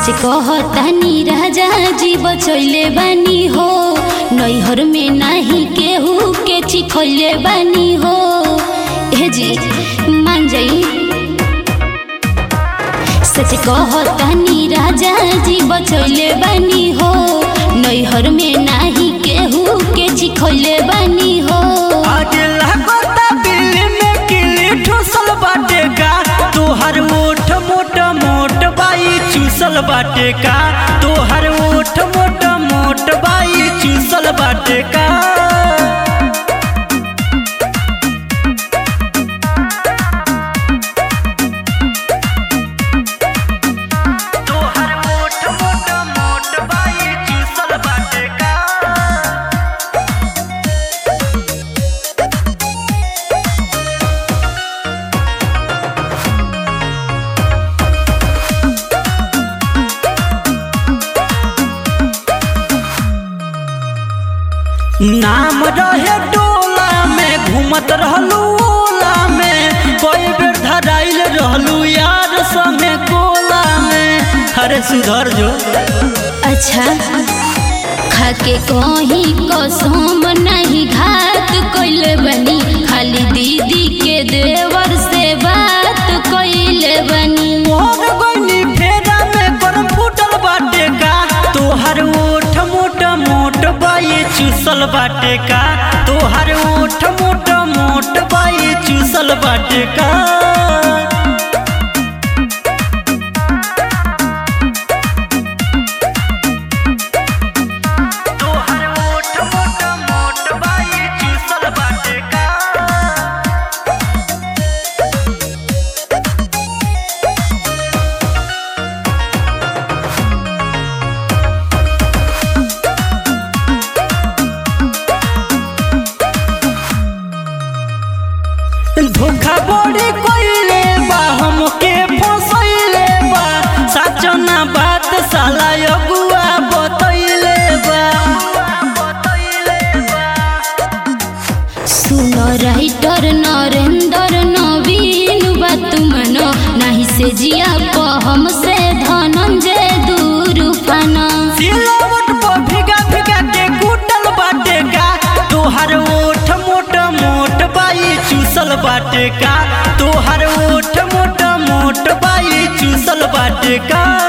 सच कहतानी राजा जी बचैले बानी हो, नैहर में नाही केहू के चिखैले बानी हो। हे जी मान जाई, सच कहतानी राजा जी बचैले बानी हो, नैहर में नाही केहू के चिखैले बानी हो। आगे लागता बिल्ली में किली ठुसल बाटे का, तोहर ओठ मोट मोट बाई चूसल बाटे का, तोहर ओठ मोट मोट बाई चूसल बाटे का। तोहर ओठ मोट मोट बाई चूसल बाटे का। नाम रहे टोला में घूमत रहलू ओला में, कोई बेर धराइल रहलू यार समे कोला में। अरे सुधर जो। अच्छा खाके कहीं कसम नहीं घात कइले बनी, खाली दीदी के देवर से बात कइले बनी। मोर गइनी फेरा में गरम फूटल बाटे का, तोहर ओठ मोट मोट बाई चूसल बाटे का, तोहर ओठ मोट मोट बाई चूसल बाटे का। तोहर ओठ मोट मोट बाई चूसल बाटे का। धोखा बड़ी कइले बा, हमके फसैले बा, साचो ना बात साला अगुआ बतैले बा। सुनो राइटर नरेंद्र नवीन बात मनो, नहीं से जिया को हमसे धनंजय दूर फाना। सिलवट पर भिगा भिगा के कुटल बाटे का, तोहर ओठ मोट मोट बाई चूसल बाटे का, तोहर ओठ मोट मोट बाई चूसल बाटे का।